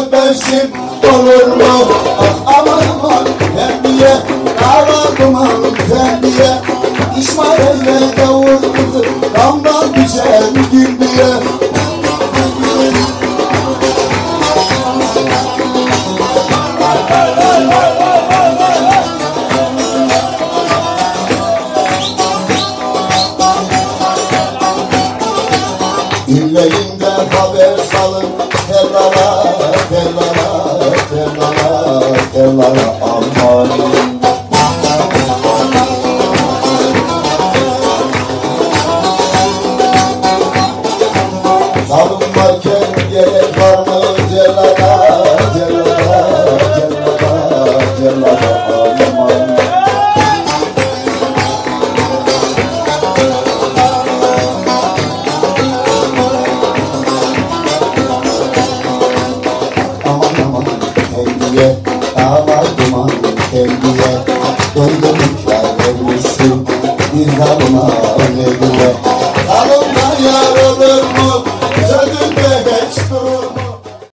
öpersin olur mu? Ah aman aman terbiye, dava duman terbiye. İsmail'le Davut kızı damdan düşer güldüye. İllerinde haber salın, tellara, tellara, tellara, tellara, aman. Salın varken gerek var mı cellara, cellara, cellara, cellara, aman. Dağlar duman terbiye, döndürmüşler evlisi bir zalıma.